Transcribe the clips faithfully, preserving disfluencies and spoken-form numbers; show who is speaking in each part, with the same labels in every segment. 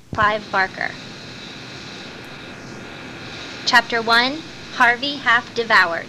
Speaker 1: Clive Barker. Chapter one. Harvey Half Devoured.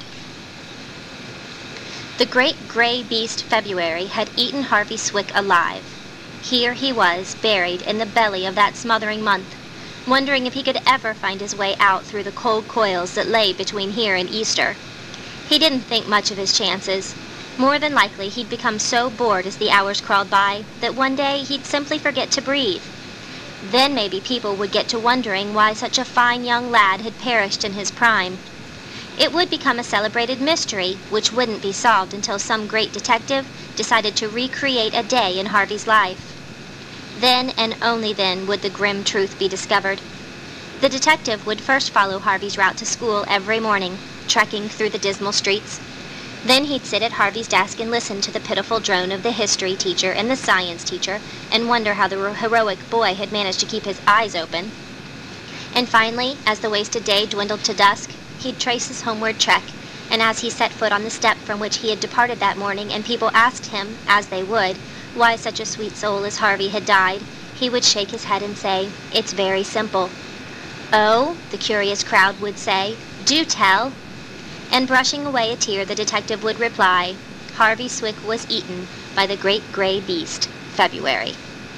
Speaker 1: The great gray beast February had eaten Harvey Swick alive. Here he was, buried in the belly of that smothering month, wondering if he could ever find his way out through the cold coils that lay between here and Easter. He didn't think much of his chances. More than likely he'd become so bored as the hours crawled by that one day he'd simply forget to breathe. Then maybe people would get to wondering why such a fine young lad had perished in his prime. It would become a celebrated mystery, which wouldn't be solved until some great detective decided to recreate a day in Harvey's life. Then and only then would the grim truth be discovered. The detective would first follow Harvey's route to school every morning, trekking through the dismal streets. Then he'd sit at Harvey's desk and listen to the pitiful drone of the history teacher and the science teacher and wonder how the heroic boy had managed to keep his eyes open. And finally, as the wasted day dwindled to dusk, he'd trace his homeward trek, and as he set foot on the step from which he had departed that morning and people asked him, as they would, why such a sweet soul as Harvey had died, he would shake his head and say, "It's very simple." "Oh," the curious crowd would say, "do tell." And brushing away a tear, the detective would reply, Harvey Swick was eaten by the great gray beast, February.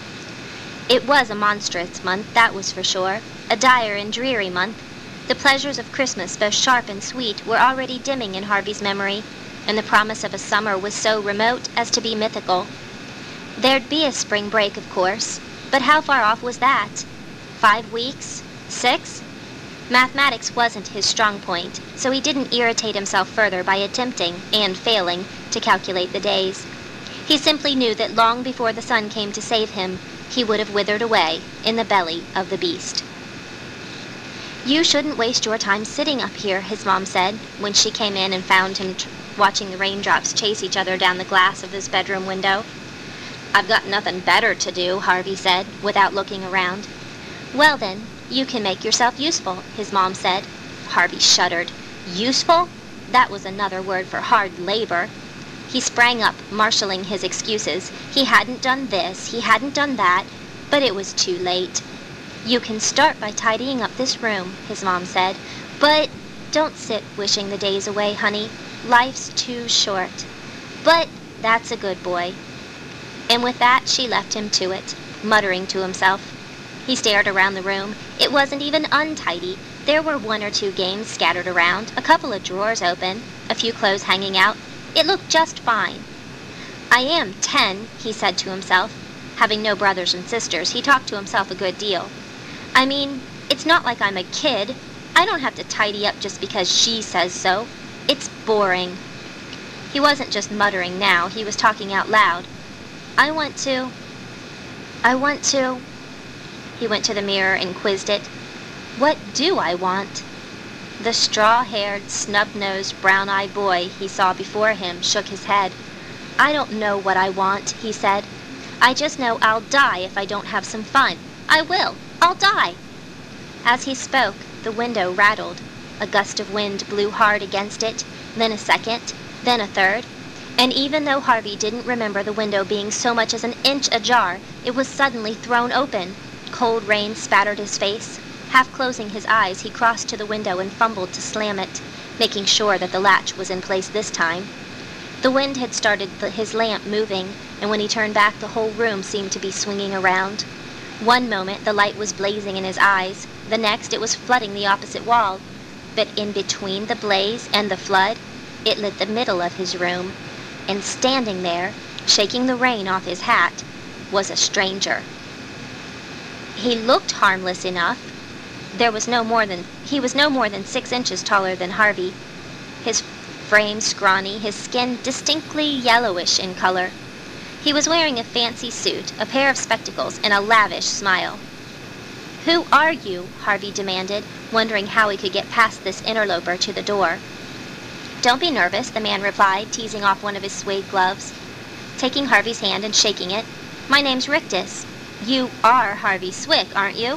Speaker 1: It was a monstrous month, that was for sure, a dire and dreary month. The pleasures of Christmas, both sharp and sweet, were already dimming in Harvey's memory, and the promise of a summer was so remote as to be mythical. There'd be a spring break, of course, but how far off was that? Five weeks? Six? Mathematics wasn't his strong point, so he didn't irritate himself further by attempting, and failing, to calculate the days. He simply knew that long before the sun came to save him, he would have withered away in the belly of the beast. "You shouldn't waste your time sitting up here," his mom said, when she came in and found him tr- watching the raindrops chase each other down the glass of his bedroom window. "I've got nothing better to do," Harvey said, without looking around. "Well then, you can make yourself useful," his mom said. Harvey shuddered. Useful? That was another word for hard labor. He sprang up, marshalling his excuses. He hadn't done this, he hadn't done that, but it was too late. "You can start by tidying up this room," his mom said. "But don't sit wishing the days away, honey. Life's too short." "But that's a good boy." And with that, she left him to it, muttering to himself. He stared around the room. It wasn't even untidy. There were one or two games scattered around, a couple of drawers open, a few clothes hanging out. It looked just fine. "I am ten," he said to himself. Having no brothers and sisters, he talked to himself a good deal. "I mean, it's not like I'm a kid. I don't have to tidy up just because she says so. It's boring." He wasn't just muttering now, he was talking out loud. I want to... I want to... He went to the mirror and quizzed it. What do I want? The straw-haired, snub-nosed, brown-eyed boy he saw before him shook his head. "I don't know what I want," he said. "I just know I'll die if I don't have some fun. I will. I'll die." As he spoke, the window rattled. A gust of wind blew hard against it, then a second, then a third. And even though Harvey didn't remember the window being so much as an inch ajar, it was suddenly thrown open. Cold rain spattered his face. Half closing his eyes, he crossed to the window and fumbled to slam it, making sure that the latch was in place this time. The wind had started the, his lamp moving, and when he turned back, the whole room seemed to be swinging around. One moment, the light was blazing in his eyes. The next, it was flooding the opposite wall. But in between the blaze and the flood, it lit the middle of his room. And standing there, shaking the rain off his hat, was a stranger. He looked harmless enough. There was no more than he was no more than six inches taller than Harvey. His frame scrawny, his skin distinctly yellowish in color. He was wearing a fancy suit, a pair of spectacles, and a lavish smile. "Who are you?" Harvey demanded, wondering how he could get past this interloper to the door. "Don't be nervous," the man replied, teasing off one of his suede gloves. Taking Harvey's hand and shaking it, "My name's Rictus. You are Harvey Swick, aren't you?"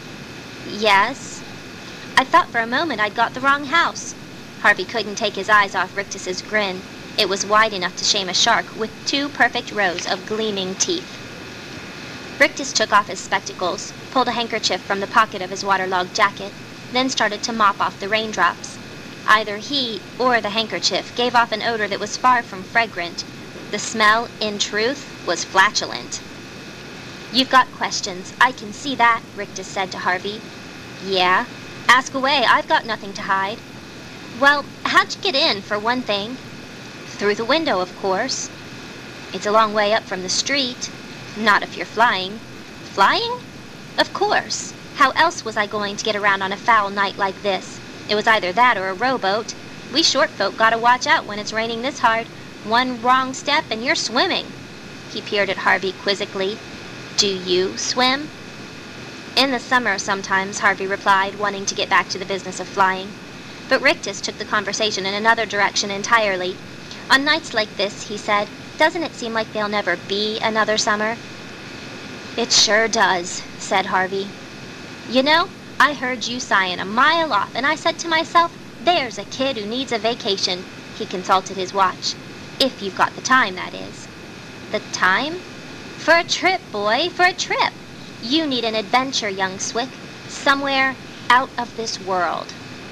Speaker 1: "Yes." "I thought for a moment I'd got the wrong house." Harvey couldn't take his eyes off Rictus's grin. It was wide enough to shame a shark, with two perfect rows of gleaming teeth. Rictus took off his spectacles, pulled a handkerchief from the pocket of his waterlogged jacket, then started to mop off the raindrops. Either he or the handkerchief gave off an odor that was far from fragrant. The smell, in truth, was flatulent. "You've got questions, I can see that," Rictus said to Harvey. "Yeah? Ask away, I've got nothing to hide." "Well, how'd you get in, for one thing?" "Through the window, of course." "It's a long way up from the street." "Not if you're flying." "Flying? Of course. How else was I going to get around on a foul night like this? It was either that or a rowboat. We short folk gotta watch out when it's raining this hard. One wrong step and you're swimming." He peered at Harvey quizzically. "Do you swim?" "In the summer sometimes," Harvey replied, wanting to get back to the business of flying. But Rictus took the conversation in another direction entirely. "On nights like this," he said, "doesn't it seem like there'll never be another summer?" "It sure does," said Harvey. "You know, I heard you sighing a mile off, and I said to myself, there's a kid who needs a vacation." He consulted his watch. "If you've got the time, that is." "The time?" "For a trip, boy, for a trip. You need an adventure, young Swick. Somewhere out of this world."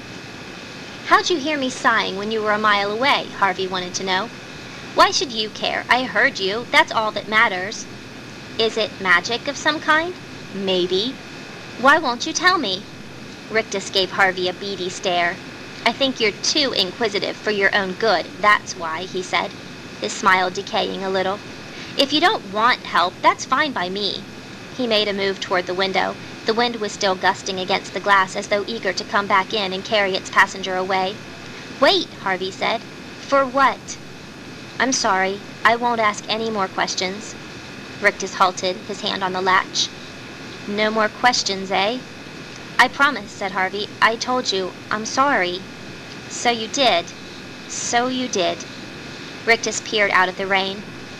Speaker 1: "How'd you hear me sighing when you were a mile away?" Harvey wanted to know. "Why should you care? I heard you. That's all that matters." "Is it magic of some kind?" "Maybe." "Why won't you tell me?" Rictus gave Harvey a beady stare. "I think you're too inquisitive for your own good, that's why," he said, his smile decaying a little. "If you don't want help, that's fine by me." He made a move toward the window. The wind was still gusting against the glass as though eager to come back in and carry its passenger away. "Wait," Harvey said. "For what?" "I'm sorry. I won't ask any more questions." Rictus halted, his hand on the latch. "No more questions, eh?" "I promise," said Harvey. "I told you. I'm sorry." "So you did. So you did." Rictus peered out at the rain.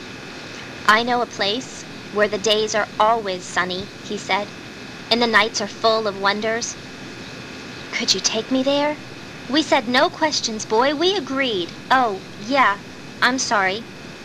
Speaker 1: "I know a place where the days are always sunny," he said, "and the nights are full of wonders." "Could you take me there?" "We said no questions, boy. We agreed." "Oh, yeah. I'm sorry."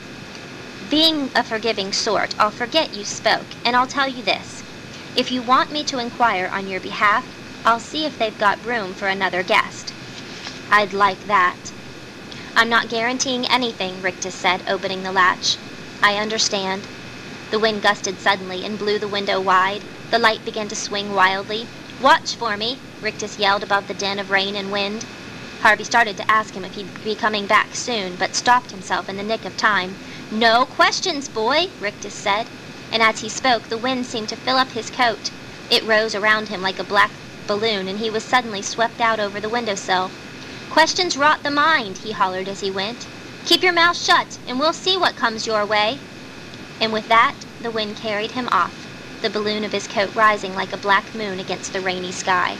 Speaker 1: "Being a forgiving sort, I'll forget you spoke, and I'll tell you this. If you want me to inquire on your behalf, I'll see if they've got room for another guest." "I'd like that." "I'm not guaranteeing anything," Rictus said, opening the latch. "I understand." The wind gusted suddenly and blew the window wide. The light began to swing wildly. "Watch for me," Rictus yelled above the din of rain and wind. Harvey started to ask him if he'd be coming back soon, but stopped himself in the nick of time. "No questions, boy," Rictus said, and as he spoke the wind seemed to fill up his coat. It rose around him like a black balloon, and he was suddenly swept out over the windowsill. "Questions rot the mind," he hollered as he went. "Keep your mouth shut, and we'll see what comes your way." And with that, the wind carried him off, the balloon of his coat rising like a black moon against the rainy sky.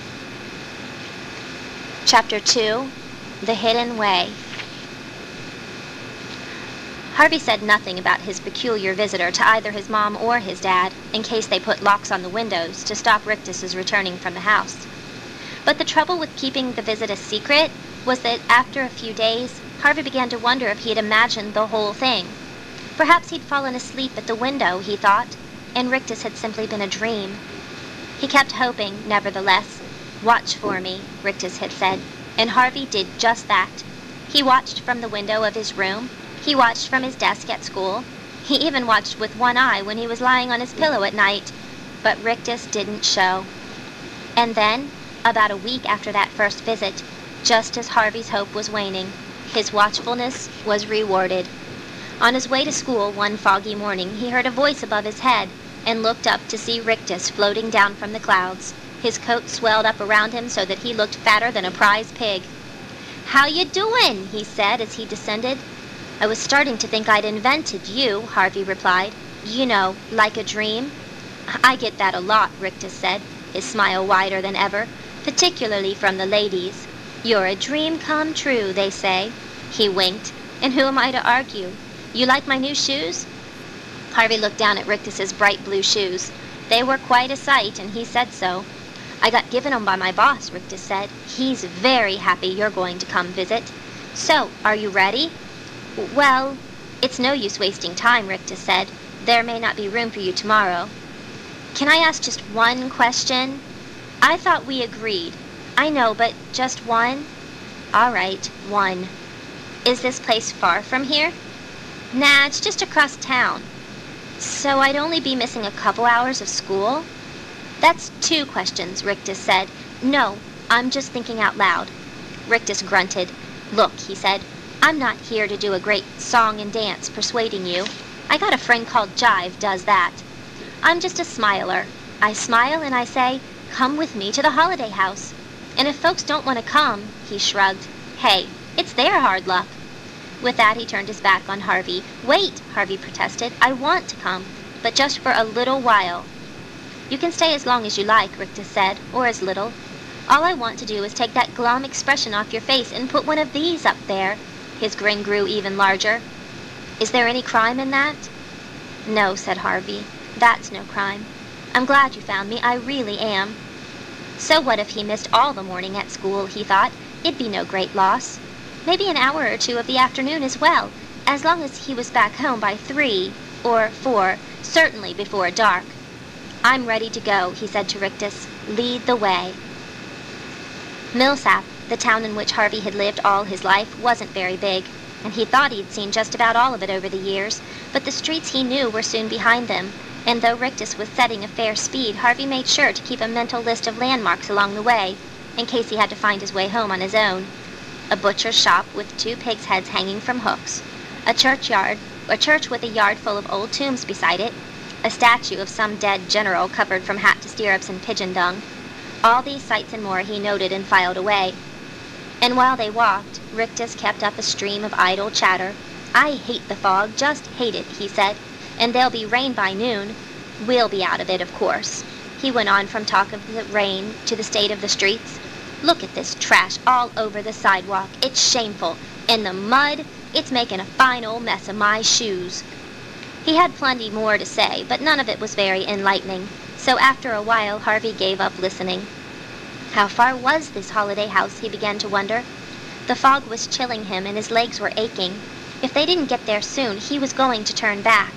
Speaker 1: Chapter two. The Hidden Way. Harvey said nothing about his peculiar visitor to either his mom or his dad, in case they put locks on the windows to stop Rictus's returning from the house. But the trouble with keeping the visit a secret was that after a few days, Harvey began to wonder if he had imagined the whole thing. Perhaps he'd fallen asleep at the window, he thought, and Rictus had simply been a dream. He kept hoping, nevertheless. "Watch for me," Rictus had said, and Harvey did just that. He watched from the window of his room. He watched from his desk at school. He even watched with one eye when he was lying on his pillow at night. But Rictus didn't show. And then, about a week after that first visit, just as Harvey's hope was waning, his watchfulness was rewarded. On his way to school one foggy morning, he heard a voice above his head and looked up to see Rictus floating down from the clouds. His coat swelled up around him so that he looked fatter than a prize pig. "How you doin'?" he said as he descended. "I was starting to think I'd invented you," Harvey replied. "You know, like a dream." "I get that a lot," Rictus said, his smile wider than ever, "particularly from the ladies. You're a dream come true, they say." He winked. "And who am I to argue? You like my new shoes?" Harvey looked down at Rictus's bright blue shoes. They were quite a sight, and he said so. "I got given 'em by my boss," Rictus said. "He's very happy you're going to come visit. So, are you ready?" "Well, it's no use wasting time," Rictus said. "There may not be room for you tomorrow." Can I ask just one question? I thought we agreed. I know, but just one? All right, one. Is this place far from here? Nah, it's just across town. So I'd only be missing a couple hours of school? That's two questions, Rictus said. No, I'm just thinking out loud. Rictus grunted. Look, he said, I'm not here to do a great song and dance persuading you. I got a friend called Jive does that. I'm just a smiler. I smile and I say, come with me to the holiday house. And if folks don't want to come, he shrugged, hey, it's their hard luck. With that, he turned his back on Harvey. Wait, Harvey protested. I want to come, but just for a little while. You can stay as long as you like, Rictus said, or as little. All I want to do is take that glum expression off your face and put one of these up there. His grin grew even larger. Is there any crime in that? No, said Harvey. That's no crime. I'm glad you found me, I really am. So what if he missed all the morning at school, he thought. It'd be no great loss. Maybe an hour or two of the afternoon as well, as long as he was back home by three, or four, certainly before dark. I'm ready to go, he said to Rictus. Lead the way. Millsap, the town in which Harvey had lived all his life, wasn't very big, and he thought he'd seen just about all of it over the years, but the streets he knew were soon behind them, and though Rictus was setting a fair speed, Harvey made sure to keep a mental list of landmarks along the way, in case he had to find his way home on his own. A butcher's shop with two pigs' heads hanging from hooks, a churchyard, a church with a yard full of old tombs beside it, a statue of some dead general covered from hat to stirrups in pigeon dung. All these sights and more he noted and filed away. And while they walked, Rictus kept up a stream of idle chatter. I hate the fog, just hate it, he said, and there'll be rain by noon. We'll be out of it, of course. He went on from talk of the rain to the state of the streets. Look at this trash all over the sidewalk. It's shameful. And the mud, it's making a fine old mess of my shoes. He had plenty more to say, but none of it was very enlightening. So after a while, Harvey gave up listening. How far was this holiday house, he began to wonder. The fog was chilling him and his legs were aching. If they didn't get there soon, he was going to turn back.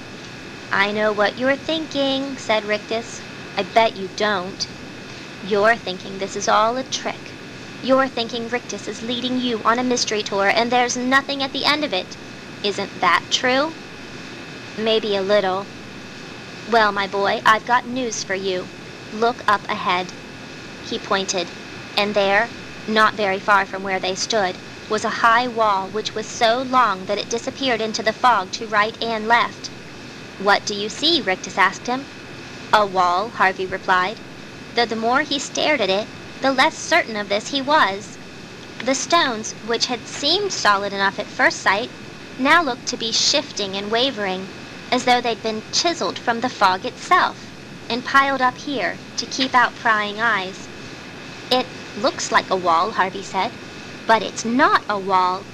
Speaker 1: I know what you're thinking, said Rictus. I bet you don't. You're thinking this is all a trick. You're thinking Rictus is leading you on a mystery tour and there's nothing at the end of it. Isn't that true? Maybe a little. Well, my boy, I've got news for you. Look up ahead. He pointed, and there, not very far from where they stood, was a high wall which was so long that it disappeared into the fog to right and left. What do you see? Rictus asked him. A wall, Harvey replied, though the more he stared at it, the less certain of this he was. The stones, which had seemed solid enough at first sight, now looked to be shifting and wavering, as though they'd been chiseled from the fog itself, and piled up here to keep out prying eyes. It looks like a wall, Harvey said, but it's not a wall.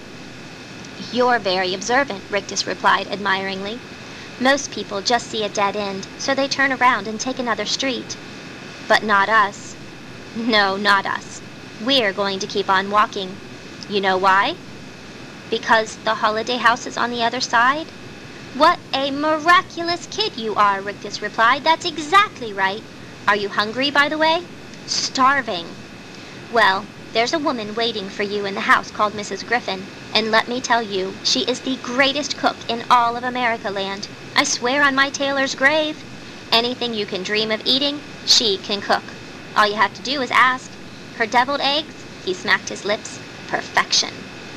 Speaker 1: You're very observant, Rictus replied admiringly. Most people just see a dead end, so they turn around and take another street. But not us. No, not us. We're going to keep on walking. You know why? Because the holiday house is on the other side? What a miraculous kid you are, Rictus replied. That's exactly right. Are you hungry, by the way? Starving. Well, there's a woman waiting for you in the house called Missus Griffin, and let me tell you, she is the greatest cook in all of America land. I swear on my tailor's grave. Anything you can dream of eating, she can cook. All you have to do is ask. Her deviled eggs, he smacked his lips, perfection.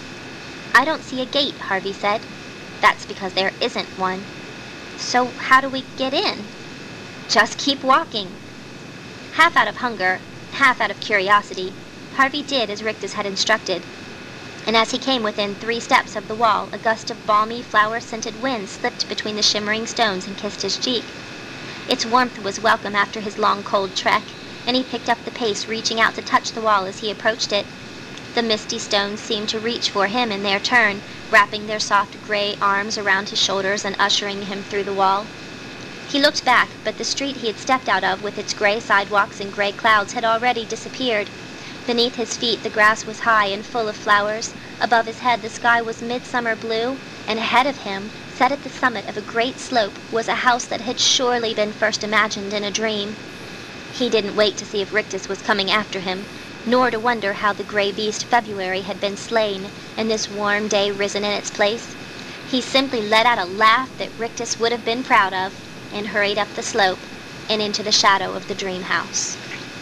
Speaker 1: I don't see a gate, Harvey said. That's because there isn't one. So how do we get in? Just keep walking. Half out of hunger, half out of curiosity, Harvey did as Rictus had instructed. And as he came within three steps of the wall, a gust of balmy, flower-scented wind slipped between the shimmering stones and kissed his cheek. Its warmth was welcome after his long, cold trek, and he picked up the pace, reaching out to touch the wall as he approached it. The misty stones seemed to reach for him in their turn, wrapping their soft gray arms around his shoulders and ushering him through the wall. He looked back, but the street he had stepped out of with its gray sidewalks and gray clouds had already disappeared. Beneath his feet the grass was high and full of flowers, above his head the sky was midsummer blue, and ahead of him, Set at the summit of a great slope was a house that had surely been first imagined in a dream. He didn't wait to see if Rictus was coming after him, nor to wonder how the gray beast February had been slain, and this warm day risen in its place. He simply let out a laugh that Rictus would have been proud of, and hurried up the slope and into the shadow of the dream house.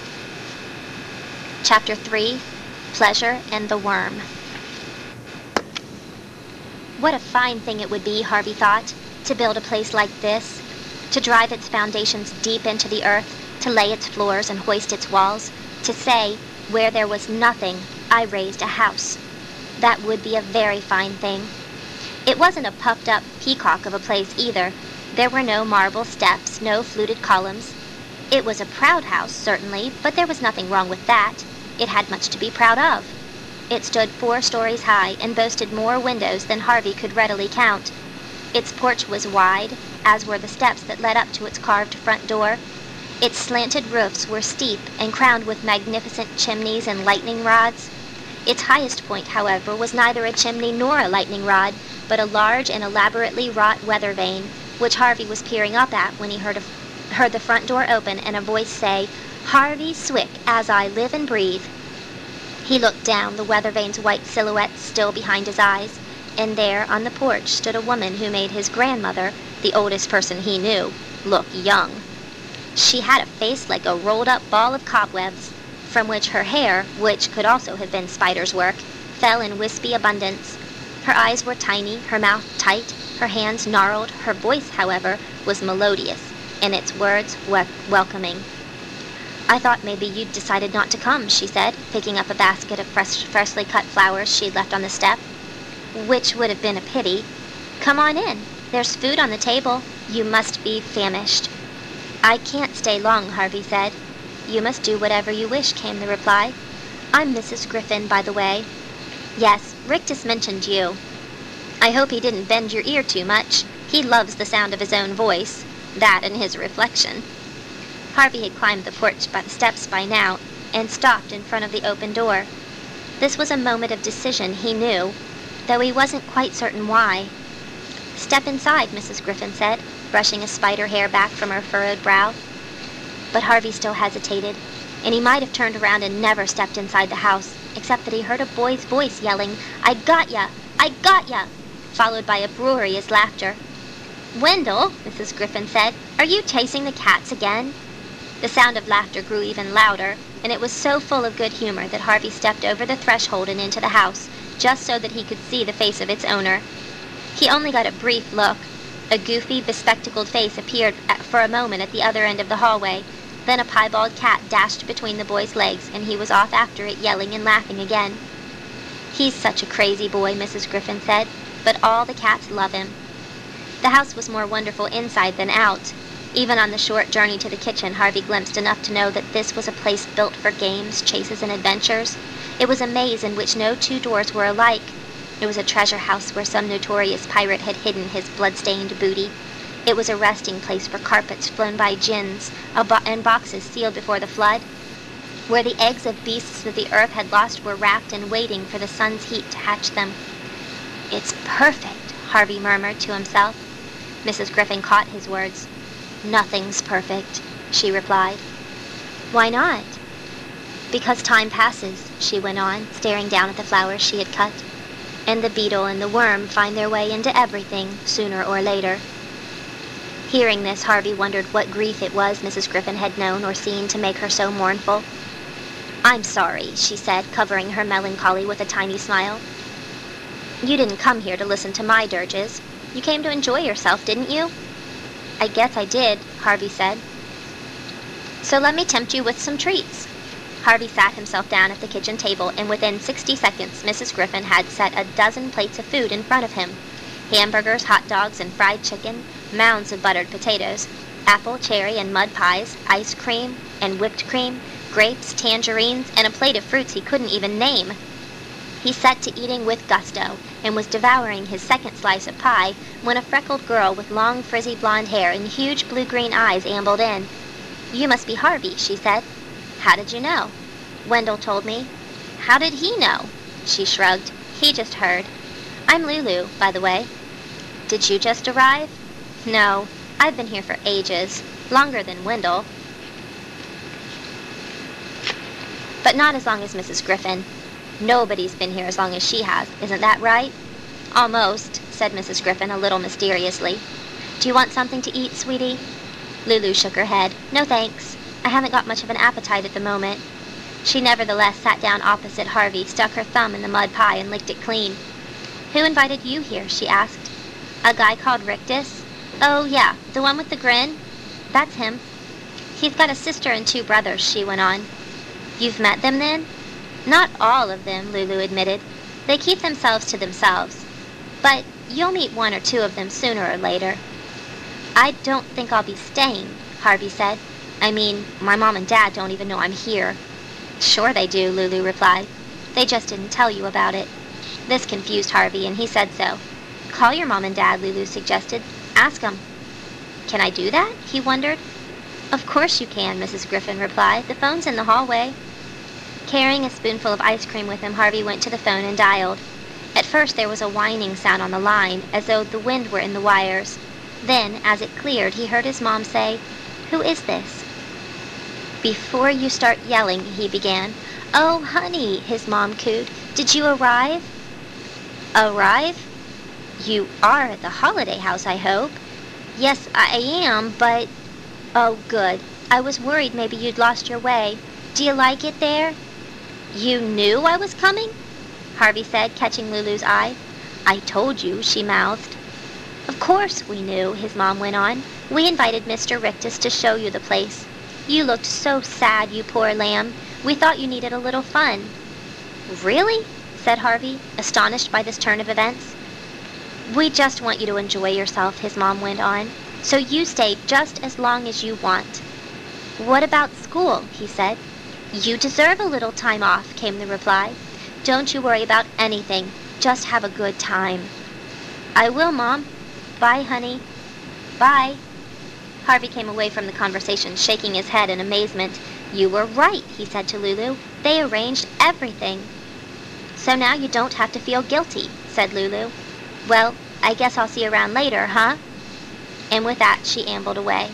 Speaker 1: Chapter three, Pleasure and the Worm. What a fine thing it would be, Harvey thought, to build a place like this, to drive its foundations deep into the earth, to lay its floors and hoist its walls, to say, where there was nothing, I raised a house. That would be a very fine thing. It wasn't a puffed-up peacock of a place either. There were no marble steps, no fluted columns. It was a proud house, certainly, but there was nothing wrong with that. It had much to be proud of. It stood four stories high and boasted more windows than Harvey could readily count. Its porch was wide, as were the steps that led up to its carved front door. Its slanted roofs were steep and crowned with magnificent chimneys and lightning rods. Its highest point, however, was neither a chimney nor a lightning rod, but a large and elaborately wrought weather vane, which Harvey was peering up at when he heard, a, heard the front door open and a voice say, "Harvey Swick, as I live and breathe." He looked down, the weather vane's white silhouette still behind his eyes, and there on the porch stood a woman who made his grandmother, the oldest person he knew, look young. She had a face like a rolled-up ball of cobwebs, from which her hair, which could also have been spider's work, fell in wispy abundance. Her eyes were tiny, her mouth tight, her hands gnarled. Her voice, however, was melodious, and its words were welcoming. "I thought maybe you'd decided not to come," she said, picking up a basket of fresh, freshly cut flowers she'd left on the step. "Which would have been a pity. Come on in. There's food on the table. You must be famished." "I can't stay long," Harvey said. "You must do whatever you wish," came the reply. "I'm Missus Griffin, by the way." "Yes, Rictus mentioned you." "I hope he didn't bend your ear too much. He loves the sound of his own voice. That and his reflection." Harvey had climbed the porch by the steps by now, and stopped in front of the open door. This was a moment of decision, he knew, though he wasn't quite certain why. "Step inside," Missus Griffin said, brushing a spider hair back from her furrowed brow. But Harvey still hesitated, and he might have turned around and never stepped inside the house, except that he heard a boy's voice yelling, "I got ya! I got ya!" followed by uproarious laughter. "Wendell," Missus Griffin said, "are you chasing the cats again?" The sound of laughter grew even louder, and it was so full of good humor that Harvey stepped over the threshold and into the house, just so that he could see the face of its owner. He only got a brief look. A goofy, bespectacled face appeared at, for a moment at the other end of the hallway. Then a piebald cat dashed between the boy's legs, and he was off after it, yelling and laughing again. "He's such a crazy boy," Missus Griffin said, "but all the cats love him." The house was more wonderful inside than out. Even on the short journey to the kitchen, Harvey glimpsed enough to know that this was a place built for games, chases, and adventures. It was a maze in which no two doors were alike. It was a treasure house where some notorious pirate had hidden his blood-stained booty. It was a resting place for carpets flown by gins bo- and boxes sealed before the flood, where the eggs of beasts that the earth had lost were wrapped and waiting for the sun's heat to hatch them. "It's perfect," Harvey murmured to himself. Missus Griffin caught his words. "Nothing's perfect," she replied. "Why not?" "Because time passes," she went on, staring down at the flowers she had cut. "And the beetle and the worm find their way into everything, sooner or later." Hearing this, Harvey wondered what grief it was Missus Griffin had known or seen to make her so mournful. "I'm sorry," she said, covering her melancholy with a tiny smile. "You didn't come here to listen to my dirges. You came to enjoy yourself, didn't you?" "I guess I did," Harvey said. "So let me tempt you with some treats." Harvey sat himself down at the kitchen table, and within sixty seconds Missus Griffin had set a dozen plates of food in front of him. Hamburgers, hot dogs, and fried chicken, mounds of buttered potatoes, apple, cherry, and mud pies, ice cream, and whipped cream, grapes, tangerines, and a plate of fruits he couldn't even name. He set to eating with gusto, and was devouring his second slice of pie when a freckled girl with long frizzy blonde hair and huge blue-green eyes ambled in. "You must be Harvey," she said. "How did you know?" "Wendell told me." "How did he know?" She shrugged. "He just heard. I'm Lulu, by the way." Did you just arrive? No, I've been here for ages. Longer than Wendell. But not as long as Missus Griffin. Nobody's been here as long as she has, isn't that right? Almost, said Missus Griffin a little mysteriously. Do you want something to eat, sweetie? Lulu shook her head. No thanks. I haven't got much of an appetite at the moment. She nevertheless sat down opposite Harvey, stuck her thumb in the mud pie, and licked it clean. Who invited you here? She asked. A guy called Rictus? Oh, yeah, the one with the grin? That's him. He's got a sister and two brothers, she went on. You've met them, then? Not all of them, Lulu admitted. They keep themselves to themselves. But you'll meet one or two of them sooner or later. I don't think I'll be staying, Harvey said. I mean, my mom and dad don't even know I'm here. Sure they do, Lulu replied. They just didn't tell you about it. This confused Harvey, and he said so. Call your mom and dad, Lulu suggested. Ask 'em. Can I do that? He wondered. Of course you can, Missus Griffin replied. The phone's in the hallway. Carrying a spoonful of ice cream with him, Harvey went to the phone and dialed. At first there was a whining sound on the line, as though the wind were in the wires. Then, as it cleared, he heard his mom say, Who is this? Before you start yelling, he began. Oh, honey, his mom cooed. Did you arrive? Arrive? You are at the Holiday House, I hope. Yes, I am, but... Oh, good. I was worried maybe you'd lost your way. Do you like it there? You knew I was coming? Harvey said, catching Lulu's eye. I told you, she mouthed. Of course we knew, his mom went on. We invited Mister Rictus to show you the place. You looked so sad, you poor lamb. We thought you needed a little fun. Really? Said Harvey, astonished by this turn of events. We just want you to enjoy yourself, his mom went on. So you stay just as long as you want. What about school? He said. You deserve a little time off, came the reply. Don't you worry about anything. Just have a good time. I will, Mom. Bye, honey. Bye. Harvey came away from the conversation, shaking his head in amazement. You were right, he said to Lulu. They arranged everything. So now you don't have to feel guilty, said Lulu. Well, I guess I'll see you around later, huh? And with that, she ambled away.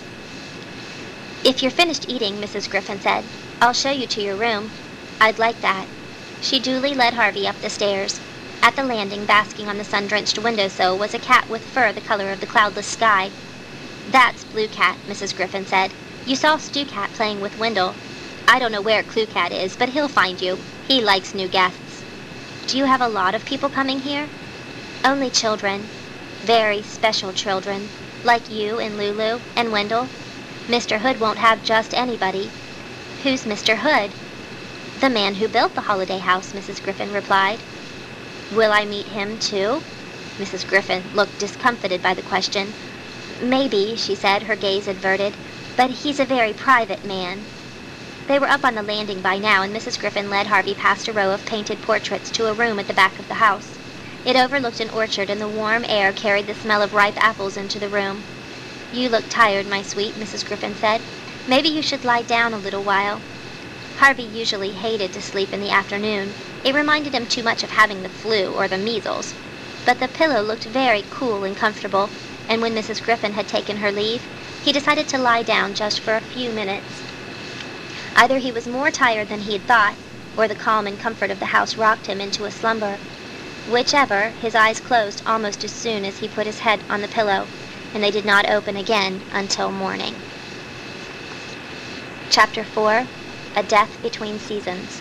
Speaker 1: If you're finished eating, Missus Griffin said, I'll show you to your room. I'd like that. She duly led Harvey up the stairs. At the landing, basking on the sun-drenched windowsill, was a cat with fur the color of the cloudless sky. That's Blue Cat, Missus Griffin said. You saw Stew Cat playing with Wendell. I don't know where Clue Cat is, but he'll find you. He likes new guests. Do you have a lot of people coming here? Only children. Very special children. Like you and Lulu and Wendell. Mister Hood won't have just anybody. Who's Mister Hood? The man who built the Holiday House, Missus Griffin replied. Will I meet him, too? Missus Griffin looked discomfited by the question. Maybe, she said, her gaze averted, but he's a very private man. They were up on the landing by now, and Missus Griffin led Harvey past a row of painted portraits to a room at the back of the house. It overlooked an orchard, and the warm air carried the smell of ripe apples into the room. You look tired, my sweet, Missus Griffin said. Maybe you should lie down a little while. Harvey usually hated to sleep in the afternoon. It reminded him too much of having the flu or the measles. But the pillow looked very cool and comfortable, and when Missus Griffin had taken her leave, he decided to lie down just for a few minutes. Either he was more tired than he had thought, or the calm and comfort of the house rocked him into a slumber. Whichever, his eyes closed almost as soon as he put his head on the pillow, and they did not open again until morning. Chapter four. A Death Between Seasons.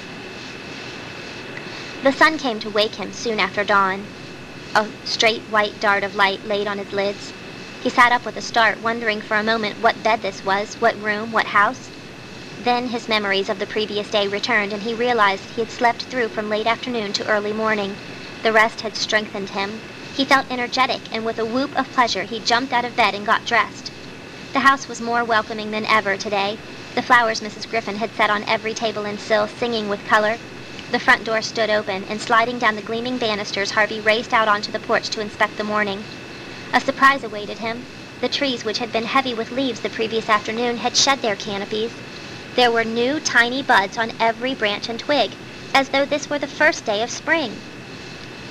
Speaker 1: The sun came to wake him soon after dawn. A straight white dart of light laid on his lids. He sat up with a start, wondering for a moment what bed this was, what room, what house. Then his memories of the previous day returned, and he realized he had slept through from late afternoon to early morning. The rest had strengthened him. He felt energetic, and with a whoop of pleasure he jumped out of bed and got dressed. The house was more welcoming than ever today. The flowers Missus Griffin had set on every table and sill singing with color. The front door stood open, and sliding down the gleaming banisters, Harvey raced out onto the porch to inspect the morning. A surprise awaited him. The trees, which had been heavy with leaves the previous afternoon, had shed their canopies. There were new tiny buds on every branch and twig, as though this were the first day of spring.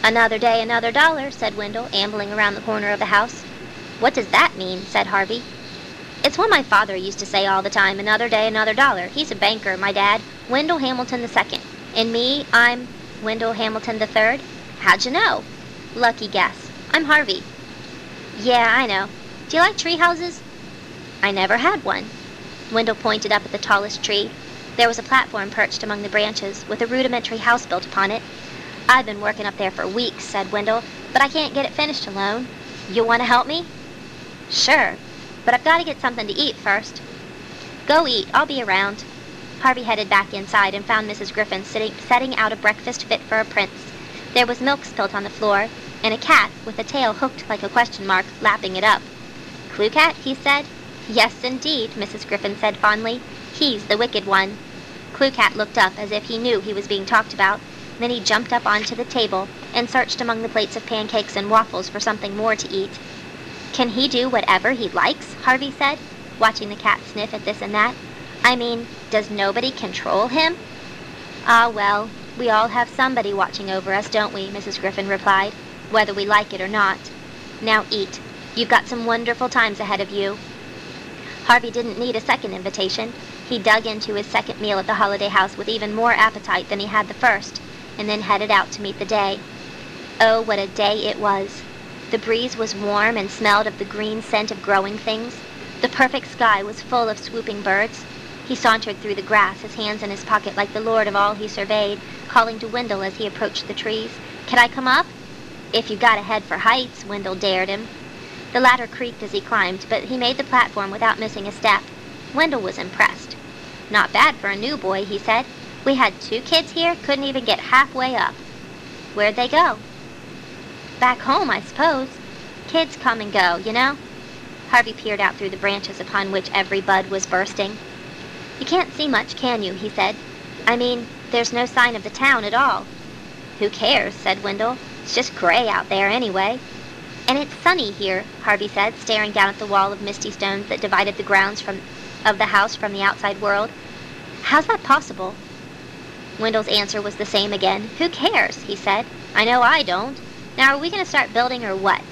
Speaker 1: Another day, another dollar, said Wendell, ambling around the corner of the house. What does that mean? Said Harvey. It's what my father used to say all the time, another day, another dollar. He's a banker, my dad, Wendell Hamilton the second. And me, I'm Wendell Hamilton the third. How'd you know? Lucky guess. I'm Harvey. Yeah, I know. Do you like tree houses? I never had one. Wendell pointed up at the tallest tree. There was a platform perched among the branches, with a rudimentary house built upon it. I've been working up there for weeks, said Wendell, but I can't get it finished alone. You want to help me? Sure, but I've got to get something to eat first. Go eat, I'll be around. Harvey headed back inside and found Missus Griffin sitting, setting out a breakfast fit for a prince. There was milk spilt on the floor, and a cat, with a tail hooked like a question mark, lapping it up. Clue Cat, he said. Yes, indeed, Missus Griffin said fondly. He's the wicked one. Clue Cat looked up as if he knew he was being talked about. Then he jumped up onto the table and searched among the plates of pancakes and waffles for something more to eat. Can he do whatever he likes? Harvey said, watching the cat sniff at this and that. I mean, does nobody control him? Ah, well, we all have somebody watching over us, don't we? Missus Griffin replied, whether we like it or not. Now eat. You've got some wonderful times ahead of you. Harvey didn't need a second invitation. He dug into his second meal at the holiday house with even more appetite than he had the first, and then headed out to meet the day. Oh, what a day it was. The breeze was warm and smelled of the green scent of growing things. The perfect sky was full of swooping birds. He sauntered through the grass, his hands in his pocket like the lord of all he surveyed, calling to Wendell as he approached the trees. Can I come up? If you got a head for heights, Wendell dared him. The ladder creaked as he climbed, but he made the platform without missing a step. Wendell was impressed. Not bad for a new boy, he said. We had two kids here, couldn't even get halfway up. Where'd they go? Back home, I suppose. Kids come and go, you know? Harvey peered out through the branches upon which every bud was bursting. You can't see much, can you? He said. I mean, there's no sign of the town at all. Who cares? Said Wendell. It's just gray out there anyway. And it's sunny here, Harvey said, staring down at the wall of misty stones that divided the grounds from, of the house from the outside world. How's that possible? Wendell's answer was the same again. Who cares? He said. I know I don't. Now are we going to start building or what?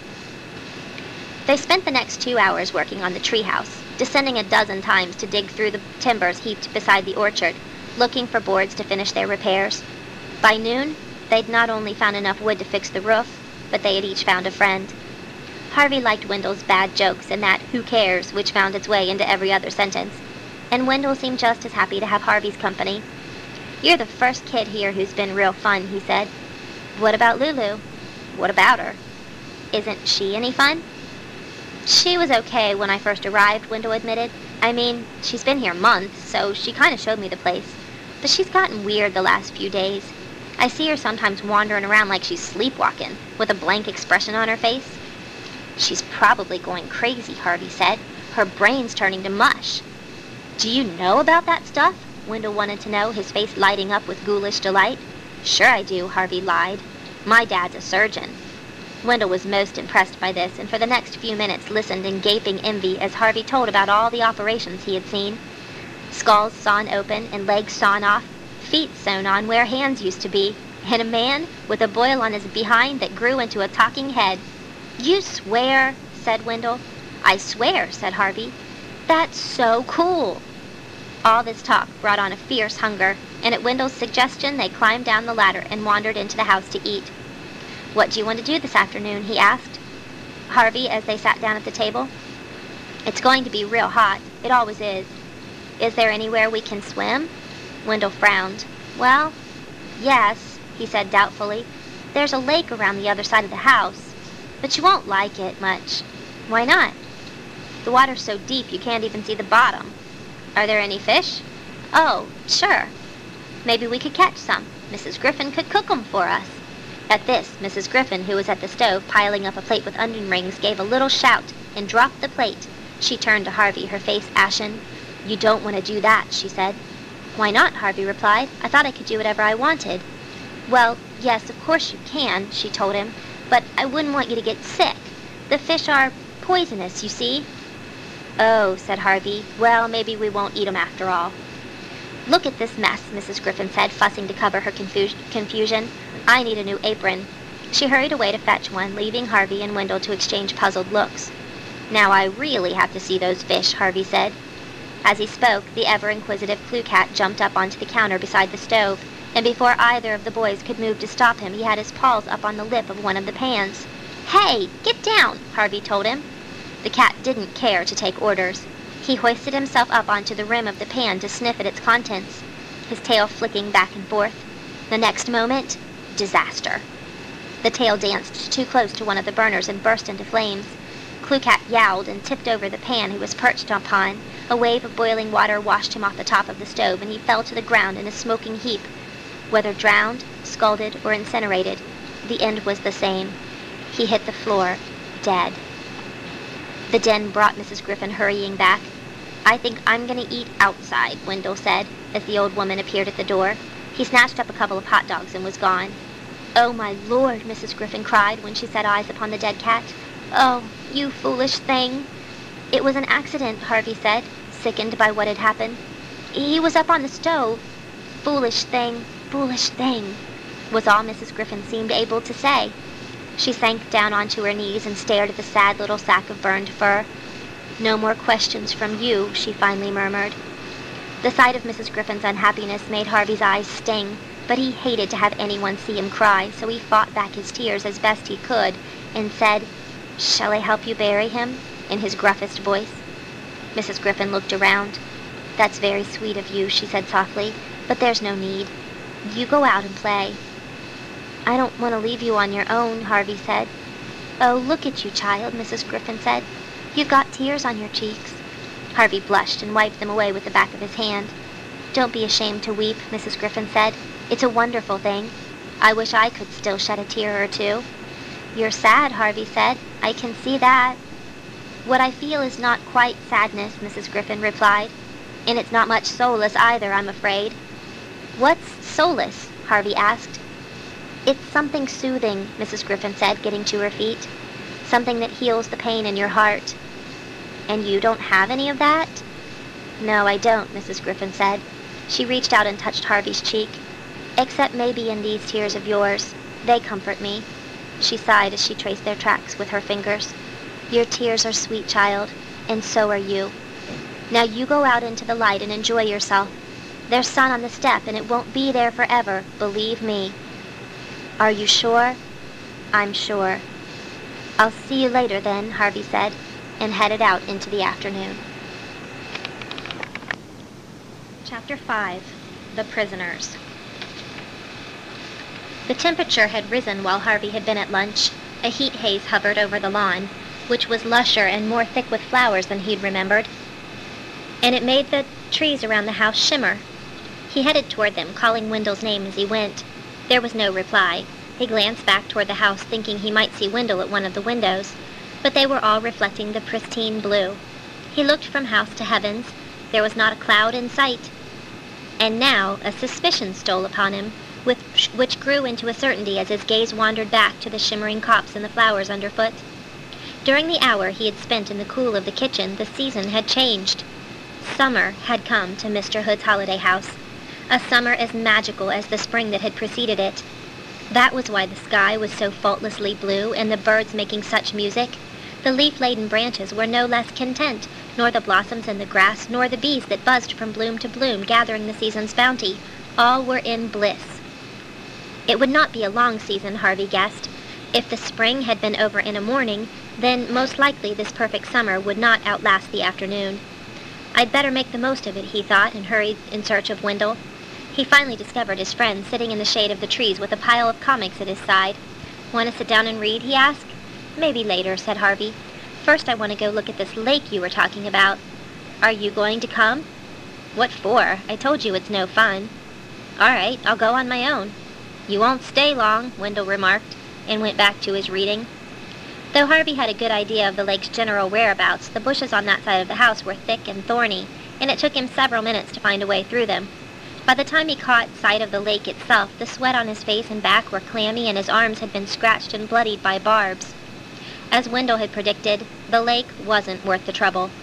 Speaker 1: They spent the next two hours working on the treehouse, descending a dozen times to dig through the timbers heaped beside the orchard, looking for boards to finish their repairs. By noon, they'd not only found enough wood to fix the roof, but they had each found a friend. Harvey liked Wendell's bad jokes and that who cares which found its way into every other sentence, and Wendell seemed just as happy to have Harvey's company. You're the first kid here who's been real fun, he said. What about Lulu? What about her? Isn't she any fun? She was okay when I first arrived, Wendell admitted. I mean, she's been here months, so she kind of showed me the place. But she's gotten weird the last few days. I see her sometimes wandering around like she's sleepwalking, with a blank expression on her face. She's probably going crazy, Harvey said. Her brain's turning to mush. Do you know about that stuff? Wendell wanted to know, his face lighting up with ghoulish delight. Sure I do, Harvey lied. My dad's a surgeon. Wendell was most impressed by this, and for the next few minutes listened in gaping envy as Harvey told about all the operations he had seen. Skulls sawn open and legs sawn off, feet sewn on where hands used to be, and a man with a boil on his behind that grew into a talking head. You swear, said Wendell. I swear, said Harvey. That's so cool. All this talk brought on a fierce hunger, and at Wendell's suggestion they climbed down the ladder and wandered into the house to eat. What do you want to do this afternoon? He asked Harvey as they sat down at the table. It's going to be real hot. It always is. Is there anywhere we can swim? Wendell frowned. Well, yes, he said doubtfully. There's a lake around the other side of the house, but you won't like it much. Why not? The water's so deep you can't even see the bottom. Are there any fish? Oh, sure. Maybe we could catch some. Missus Griffin could cook 'em for us. At this, Missus Griffin, who was at the stove piling up a plate with onion rings, gave a little shout and dropped the plate. She turned to Harvey, her face ashen. You don't want to do that, she said. Why not? Harvey replied. I thought I could do whatever I wanted. Well, yes, of course you can, she told him, but I wouldn't want you to get sick. The fish are poisonous, you see. Oh, said Harvey. Well, maybe we won't eat 'em after all. Look at this mess, Missus Griffin said, fussing to cover her confu- confusion. I need a new apron. She hurried away to fetch one, leaving Harvey and Wendell to exchange puzzled looks. "Now I really have to see those fish," Harvey said. As he spoke, the ever-inquisitive Clue-Cat jumped up onto the counter beside the stove, and before either of the boys could move to stop him, he had his paws up on the lip of one of the pans. "Hey, get down," Harvey told him. The cat didn't care to take orders. He hoisted himself up onto the rim of the pan to sniff at its contents, his tail flicking back and forth. The next moment, disaster. The tail danced too close to one of the burners and burst into flames. Clue-Cat yowled and tipped over the pan he was perched upon. A wave of boiling water washed him off the top of the stove, and he fell to the ground in a smoking heap. Whether drowned, scalded, or incinerated, the end was the same. He hit the floor, dead. The den brought Missus Griffin hurrying back. "I think I'm going to eat outside," Wendell said, as the old woman appeared at the door. He snatched up a couple of hot dogs and was gone. "Oh, my Lord," Missus Griffin cried when she set eyes upon the dead cat. "Oh, you foolish thing." "It was an accident," Harvey said, sickened by what had happened. "He was up on the stove." "Foolish thing, foolish thing," was all Missus Griffin seemed able to say. She sank down onto her knees and stared at the sad little sack of burned fur. "No more questions from you," she finally murmured. The sight of Missus Griffin's unhappiness made Harvey's eyes sting, but he hated to have anyone see him cry, so he fought back his tears as best he could and said, "Shall I help you bury him?" in his gruffest voice. Missus Griffin looked around. "That's very sweet of you," she said softly, "but there's no need. You go out and play." "I don't want to leave you on your own," Harvey said. "Oh, look at you, child," Missus Griffin said. "You've got tears on your cheeks." Harvey blushed and wiped them away with the back of his hand. "Don't be ashamed to weep," Missus Griffin said. "It's a wonderful thing. I wish I could still shed a tear or two." "You're sad," Harvey said. "I can see that." "What I feel is not quite sadness," Missus Griffin replied. "And it's not much solace either, I'm afraid." "What's solace?" Harvey asked. "It's something soothing," Missus Griffin said, getting to her feet. "Something that heals the pain in your heart." "And you don't have any of that?" "No, I don't," Missus Griffin said. She reached out and touched Harvey's cheek. "Except maybe in these tears of yours. They comfort me." She sighed as she traced their tracks with her fingers. "Your tears are sweet, child, and so are you. Now you go out into the light and enjoy yourself. There's sun on the step, and it won't be there forever, believe me." "Are you sure?" "I'm sure." "I'll see you later then," Harvey said, and headed out into the afternoon. Chapter five. The Prisoners. The temperature had risen while Harvey had been at lunch. A heat haze hovered over the lawn, which was lusher and more thick with flowers than he'd remembered, and it made the trees around the house shimmer. He headed toward them, calling Wendell's name as he went. There was no reply. He glanced back toward the house, thinking he might see Wendell at one of the windows, but they were all reflecting the pristine blue. He looked from house to heavens. There was not a cloud in sight. And now a suspicion stole upon him, with, which grew into a certainty as his gaze wandered back to the shimmering copse and the flowers underfoot. During the hour he had spent in the cool of the kitchen, the season had changed. Summer had come to Mister Hood's holiday house, a summer as magical as the spring that had preceded it. That was why the sky was so faultlessly blue and the birds making such music. The leaf-laden branches were no less content, nor the blossoms in the grass, nor the bees that buzzed from bloom to bloom, gathering the season's bounty. All were in bliss. It would not be a long season, Harvey guessed. If the spring had been over in a morning, then most likely this perfect summer would not outlast the afternoon. I'd better make the most of it, he thought, and hurried in search of Wendell. He finally discovered his friend sitting in the shade of the trees with a pile of comics at his side. "Want to sit down and read?" he asked. "Maybe later," said Harvey. "First I want to go look at this lake you were talking about." "Are you going to come?" "What for? I told you it's no fun." "All right, I'll go on my own." "You won't stay long," Wendell remarked, and went back to his reading. Though Harvey had a good idea of the lake's general whereabouts, the bushes on that side of the house were thick and thorny, and it took him several minutes to find a way through them. By the time he caught sight of the lake itself, the sweat on his face and back were clammy, and his arms had been scratched and bloodied by barbs. As Wendell had predicted, the lake wasn't worth the trouble.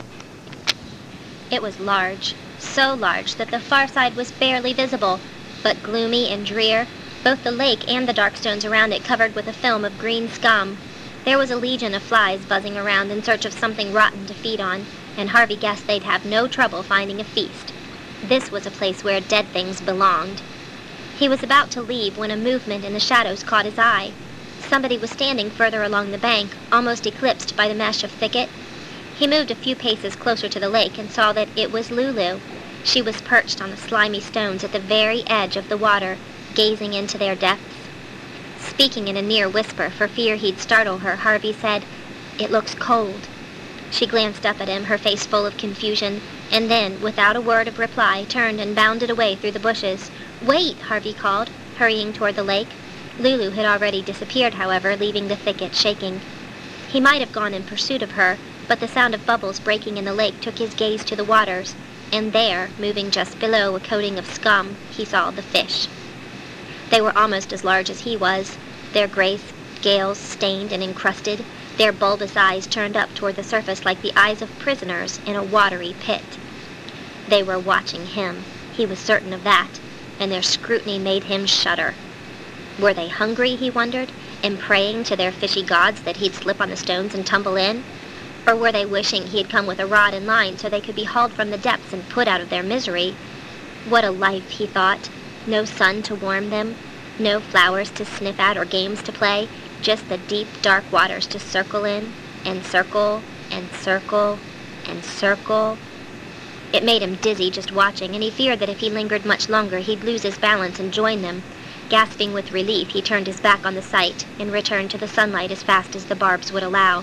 Speaker 1: It was large, so large that the far side was barely visible, but gloomy and drear, both the lake and the dark stones around it covered with a film of green scum. There was a legion of flies buzzing around in search of something rotten to feed on, and Harvey guessed they'd have no trouble finding a feast. This was a place where dead things belonged. He was about to leave when a movement in the shadows caught his eye. Somebody was standing further along the bank, almost eclipsed by the mesh of thicket. He moved a few paces closer to the lake and saw that it was Lulu. She was perched on the slimy stones at the very edge of the water, gazing into their depths. Speaking in a near whisper for fear he'd startle her, Harvey said, "It looks cold." She glanced up at him, her face full of confusion, and then, without a word of reply, turned and bounded away through the bushes. "Wait!" Harvey called, hurrying toward the lake. Lulu had already disappeared, however, leaving the thicket shaking. He might have gone in pursuit of her, but the sound of bubbles breaking in the lake took his gaze to the waters, and there, moving just below a coating of scum, he saw the fish. They were almost as large as he was, their gray scales stained and encrusted, their bulbous eyes turned up toward the surface like the eyes of prisoners in a watery pit. They were watching him, he was certain of that, and their scrutiny made him shudder. Were they hungry, he wondered, and praying to their fishy gods that he'd slip on the stones and tumble in? Or were they wishing he had come with a rod and line so they could be hauled from the depths and put out of their misery? What a life, he thought. No sun to warm them, no flowers to sniff at or games to play, just the deep, dark waters to circle in, and circle, and circle, and circle. It made him dizzy just watching, and he feared that if he lingered much longer he'd lose his balance and join them. Gasping with relief, he turned his back on the sight and returned to the sunlight as fast as the barbs would allow.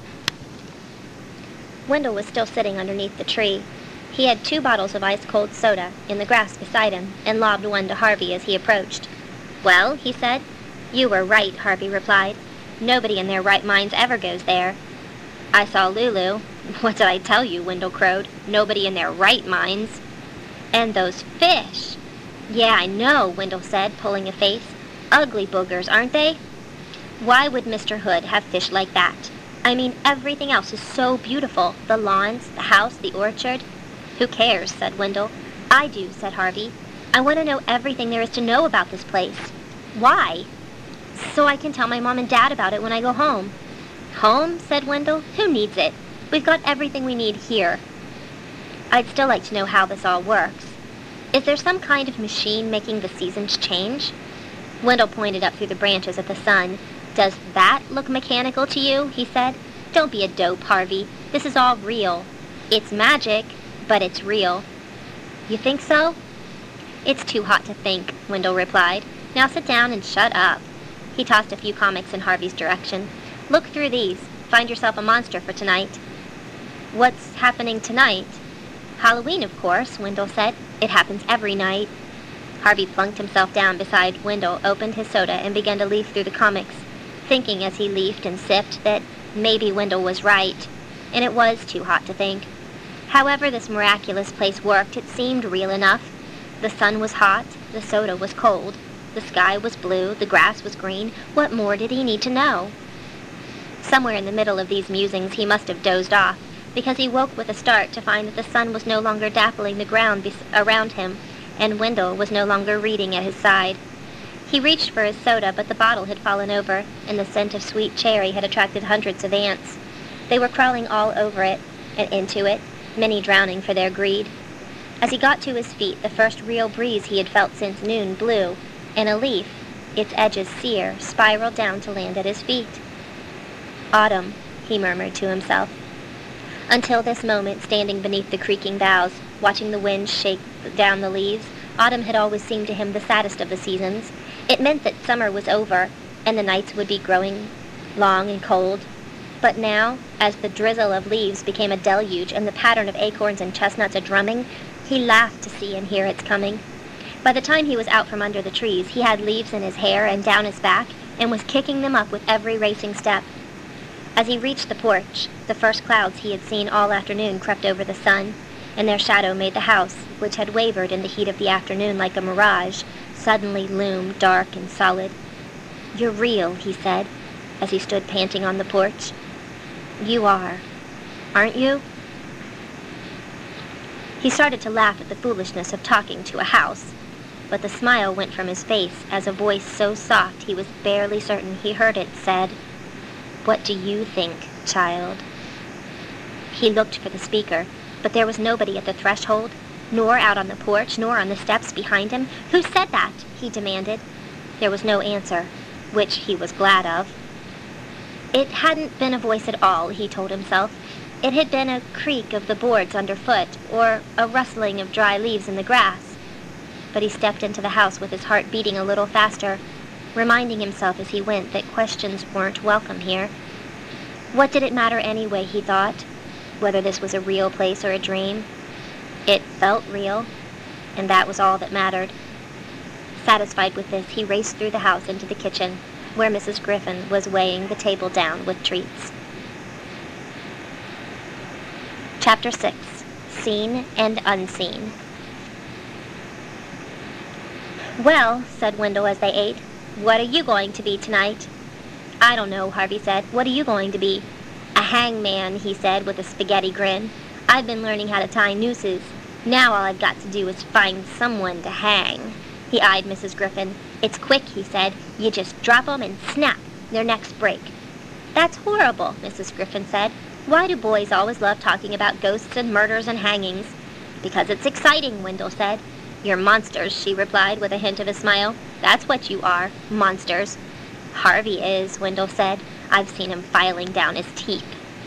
Speaker 1: Wendell was still sitting underneath the tree. He had two bottles of ice-cold soda in the grass beside him, and lobbed one to Harvey as he approached. "Well," he said. "You were right," Harvey replied. "Nobody in their right minds ever goes there." "I saw Lulu." "What did I tell you?" Wendell crowed. "Nobody in their right minds." "And those fish." "Yeah, I know," Wendell said, pulling a face. "Ugly boogers, aren't they?" Why would Mister Hood have fish like that? I mean, everything else is so beautiful. The lawns, the house, the orchard. "Who cares?" said Wendell. "I do," said Harvey. "I want to know everything there is to know about this place." "Why?" "So I can tell my mom and dad about it when I go home." "Home?" said Wendell. "Who needs it? We've got everything we need here." "I'd still like to know how this all works. Is there some kind of machine making the seasons change?" Wendell pointed up through the branches at the sun. "Does that look mechanical to you?" he said. "Don't be a dope, Harvey. This is all real. It's magic, but it's real." "You think so?" "It's too hot to think," Wendell replied. "Now sit down and shut up." He tossed a few comics in Harvey's direction. "Look through these. Find yourself a monster for tonight." "What's happening tonight?" "Halloween, of course," Wendell said. "It happens every night." Harvey plunked himself down beside Wendell, opened his soda, and began to leaf through the comics, thinking as he leafed and sipped that maybe Wendell was right, and it was too hot to think. However this miraculous place worked, it seemed real enough. The sun was hot, the soda was cold, the sky was blue, the grass was green. What more did he need to know? Somewhere in the middle of these musings he must have dozed off, because he woke with a start to find that the sun was no longer dappling the ground bes- around him, and Wendell was no longer reading at his side. He reached for his soda, but the bottle had fallen over, and the scent of sweet cherry had attracted hundreds of ants. They were crawling all over it and into it, many drowning for their greed. As he got to his feet, the first real breeze he had felt since noon blew, and a leaf, its edges sere, spiraled down to land at his feet. "Autumn," he murmured to himself. Until this moment, standing beneath the creaking boughs, watching the wind shake down the leaves, autumn had always seemed to him the saddest of the seasons. It meant that summer was over, and the nights would be growing long and cold. But now, as the drizzle of leaves became a deluge and the pattern of acorns and chestnuts a drumming, he laughed to see and hear its coming. By the time he was out from under the trees, he had leaves in his hair and down his back, and was kicking them up with every racing step. As he reached the porch, the first clouds he had seen all afternoon crept over the sun, and their shadow made the house, which had wavered in the heat of the afternoon like a mirage, suddenly loom dark and solid. "You're real," he said, as he stood panting on the porch. "You are, aren't you?" He started to laugh at the foolishness of talking to a house. but the smile went from his face as a voice so soft he was barely certain he heard it said, "What do you think, child?" He looked for the speaker, but there was nobody at the threshold, nor out on the porch, nor on the steps behind him. "Who said that?" he demanded. There was no answer, which he was glad of. It hadn't been a voice at all, he told himself. It had been a creak of the boards underfoot, or a rustling of dry leaves in the grass. But he stepped into the house with his heart beating a little faster, reminding himself as he went that questions weren't welcome here. What did it matter anyway, he thought, whether this was a real place or a dream? It felt real, and that was all that mattered. Satisfied with this, he raced through the house into the kitchen, where Missus Griffin was weighing the table down with treats. Chapter six. Seen and Unseen. "Well," said Wendell as they ate, "what are you going to be tonight?" "I don't know," Harvey said. "What are you going to be?" "A hangman," he said with a spaghetti grin. "I've been learning how to tie nooses. Now all I've got to do is find someone to hang." He eyed Missus Griffin. "It's quick," he said. "You just drop 'em and snap, their necks break." "That's horrible," Missus Griffin said. "Why do boys always love talking about ghosts and murders and hangings?" "Because it's exciting," Wendell said. "You're monsters," she replied with a hint of a smile. "That's what you are, monsters." "Harvey is," Wendell said. "I've seen him filing down his teeth."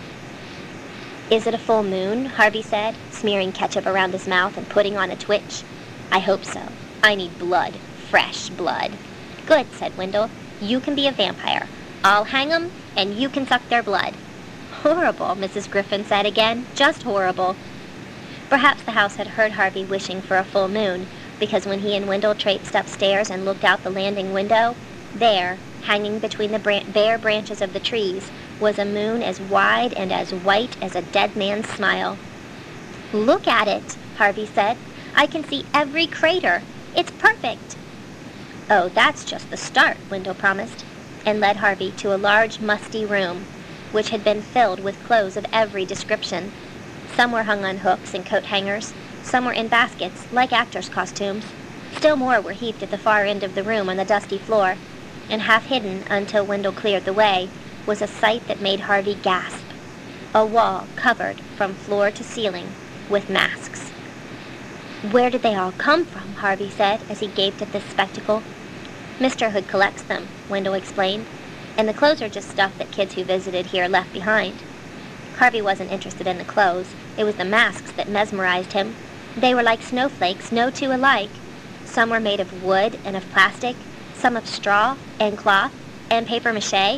Speaker 1: "Is it a full moon?" Harvey said, smearing ketchup around his mouth and putting on a twitch. "I hope so. I need blood. Fresh blood." "Good," said Wendell. "You can be a vampire. I'll hang 'em, and you can suck their blood." "Horrible," Missus Griffin said again. "Just horrible." Perhaps the house had heard Harvey wishing for a full moon, because when he and Wendell traipsed upstairs and looked out the landing window, there, hanging between the bran- bare branches of the trees, was a moon as wide and as white as a dead man's smile. "Look at it," Harvey said. "I can see every crater. It's perfect." "Oh, that's just the start," Wendell promised, and led Harvey to a large, musty room, which had been filled with clothes of every description. Some were hung on hooks and coat hangers, some were in baskets, like actors' costumes. Still more were heaped at the far end of the room on the dusty floor, and half hidden, until Wendell cleared the way, was a sight that made Harvey gasp. A wall covered, from floor to ceiling, with masks. "Where did they all come from?" Harvey said, as he gaped at this spectacle. "Mister Hood collects them," Wendell explained, "and the clothes are just stuff that kids who visited here left behind." Harvey wasn't interested in the clothes. It was the masks that mesmerized him. They were like snowflakes, no two alike. Some were made of wood and of plastic, some of straw and cloth and papier-mâché.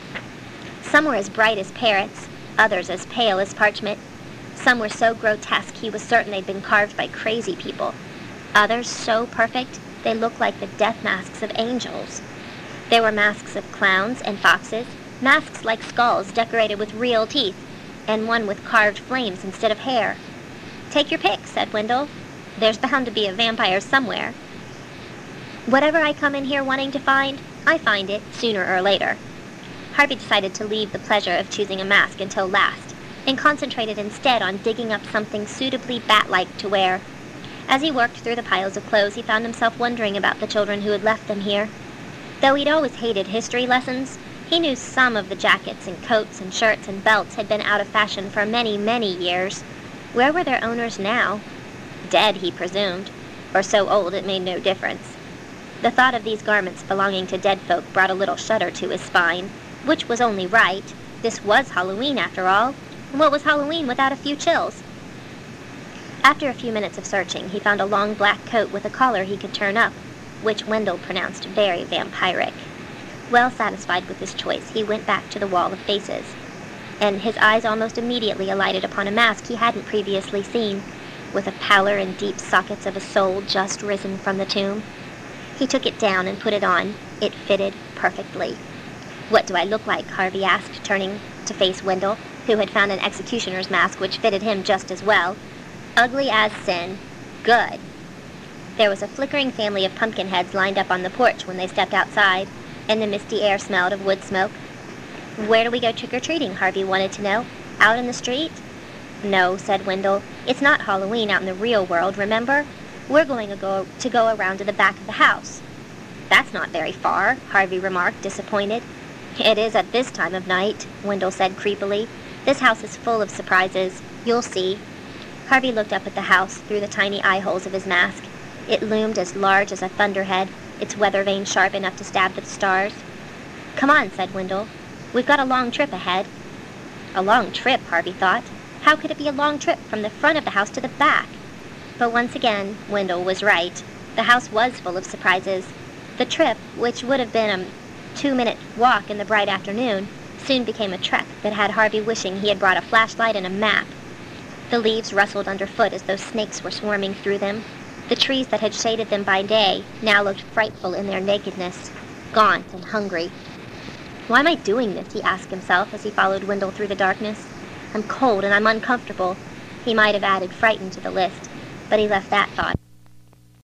Speaker 1: Some were as bright as parrots, others as pale as parchment. Some were so grotesque he was certain they'd been carved by crazy people. Others so perfect they looked like the death masks of angels. There were masks of clowns and foxes, masks like skulls decorated with real teeth, and one with carved flames instead of hair. "Take your pick," said Wendell. "There's bound to be a vampire somewhere." "Whatever I come in here wanting to find, I find it sooner or later." Harvey decided to leave the pleasure of choosing a mask until last, and concentrated instead on digging up something suitably bat-like to wear. As he worked through the piles of clothes, he found himself wondering about the children who had left them here. Though he'd always hated history lessons, he knew some of the jackets and coats and shirts and belts had been out of fashion for many, many years. Where were their owners now? Dead, he presumed, or so old it made no difference. The thought of these garments belonging to dead folk brought a little shudder to his spine, which was only right. This was Halloween, after all. And what was Halloween without a few chills? After a few minutes of searching, he found a long black coat with a collar he could turn up, which Wendell pronounced very vampiric. Well satisfied with his choice, he went back to the wall of faces, and his eyes almost immediately alighted upon a mask he hadn't previously seen, with a pallor and deep sockets of a soul just risen from the tomb. He took it down and put it on. It fitted perfectly. "What do I look like?" Harvey asked, turning to face Wendell, who had found an executioner's mask which fitted him just as well. "Ugly as sin." "Good." There was a flickering family of pumpkin heads lined up on the porch when they stepped outside, and the misty air smelled of wood smoke. "Where do we go trick-or-treating?" Harvey wanted to know. "Out in the street?" "No," said Wendell. "It's not Halloween out in the real world, remember? We're going to go, to go around to the back of the house." "That's not very far," Harvey remarked, disappointed. "It is at this time of night," Wendell said creepily. "This house is full of surprises. You'll see." Harvey looked up at the house through the tiny eye holes of his mask. It loomed as large as a thunderhead, its weather vane sharp enough to stab the stars. "Come on," said Wendell. "We've got a long trip ahead." A long trip, Harvey thought. How could it be a long trip from the front of the house to the back? But once again, Wendell was right. The house was full of surprises. The trip, which would have been a two-minute walk in the bright afternoon, soon became a trek that had Harvey wishing he had brought a flashlight and a map. The leaves rustled underfoot as though snakes were swarming through them. The trees that had shaded them by day now looked frightful in their nakedness, gaunt and hungry. "Why am I doing this?" he asked himself as he followed Wendell through the darkness. "I'm cold and I'm uncomfortable." He might have added frightened to the list, but he left that thought